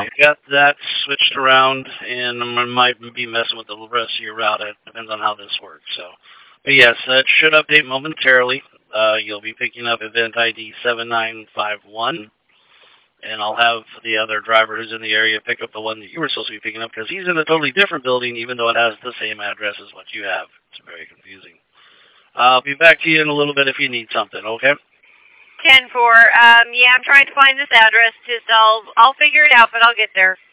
I got that switched around, and I might be messing with the rest of your route. It depends on how this works. So, but yes, that should update momentarily. You'll be picking up event ID 7951, and I'll have the other driver who's in the area pick up the one that you were supposed to be picking up because he's in a totally different building, even though it has the same address as what you have. It's very confusing. I'll be back to you in a little bit if you need something, okay? 10-4. Yeah, I'm trying to find this address. I'll figure it out, but I'll get there.